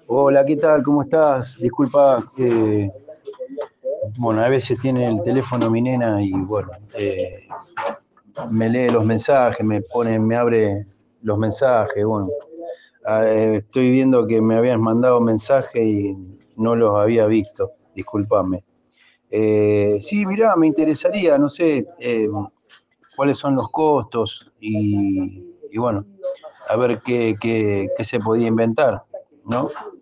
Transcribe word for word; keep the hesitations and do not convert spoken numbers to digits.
Hola, ¿qué tal? ¿Cómo estás? Disculpa, eh, bueno, a veces tiene el teléfono mi nena y bueno, eh, me lee los mensajes, me pone, me abre los mensajes, bueno, eh, estoy viendo que me habías mandado mensaje y no los había visto, discúlpame. Eh, sí, mirá, me interesaría, no sé, eh, cuáles son los costos y, y bueno, a ver qué, qué, qué se podía inventar, ¿no?